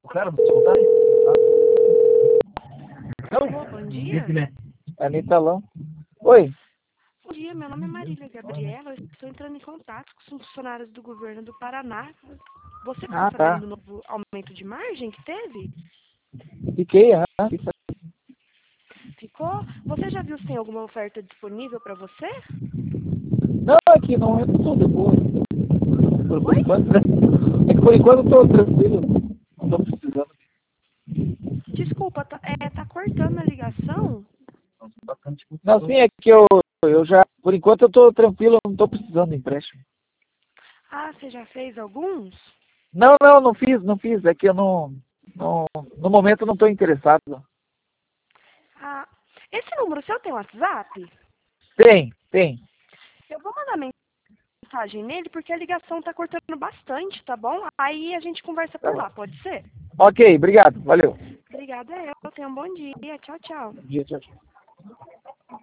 Cara, vou te contar. Alô, bom dia. Anitalão. Oi. Bom dia, meu nome é Marília Gabriela. Eu estou entrando em contato com os funcionários do governo do Paraná. Você ficou Ah, tá. sabendo do novo aumento de margem que teve? Fiquei, Ficou? Você já viu se tem alguma oferta disponível para você? Não, aqui não, eu tô de boa. Por Oi? enquanto, né? É que por enquanto eu tô tranquilo. Não tô precisando. Desculpa, tá cortando a ligação? Não, sim, é que eu já, por enquanto eu tô tranquilo, eu não tô precisando de empréstimo. Ah, você já fez alguns? Não fiz. É que eu no momento eu não tô interessado. Ah, esse número seu tem WhatsApp? Tem. Eu vou mandar mensagem nele porque a ligação tá cortando bastante, tá bom? Aí a gente conversa Tá por bom. lá, pode ser? Ok, obrigado, valeu. Obrigada, eu. Tenha um bom dia. Tchau, tchau. Bom dia, tchau.